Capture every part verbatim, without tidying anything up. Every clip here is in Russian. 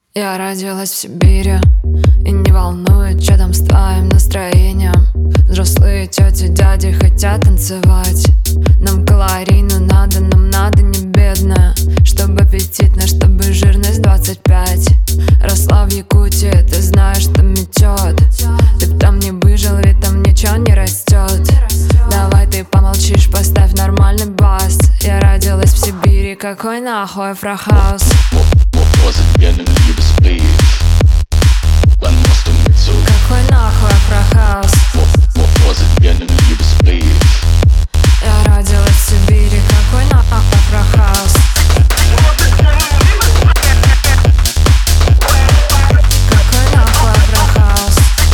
Я родилась в Сибири, и не волнует, что там с твоим настроением. Взрослые тети, дяди хотят танцевать. Нам калорийно надо, нам надо не бедная, чтобы аппетитно, чтобы жирность двадцать пять. Росла в Якутии, ты знаешь, что метет. Ты б там не выжил, ведь там ничего не растет. Давай ты помолчишь, поставь нормальный бас. Я родилась в Сибири, какой нахуй Афрохаус? Какой нахуй Афрохаус? Я родилась в Сибири, какой нахуй Афрохаус? Какой нахуй Афрохаус?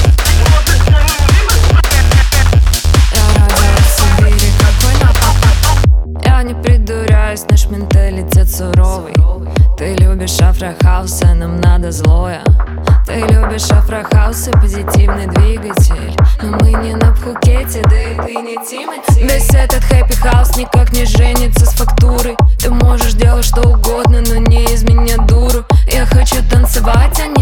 Я родилась в Сибири, какой нахуй? Я не придуряюсь, наш менталитет суровый. Ты любишь афрохаус, а нам надо злое. Ты любишь афрохаус и позитивный двигатель, но мы не на Пхукете, да и ты не Тимати. Весь этот хэппи-хаус никак не женится с фактурой. Ты можешь делать что угодно, но не из меня дуру. Я хочу танцевать, а не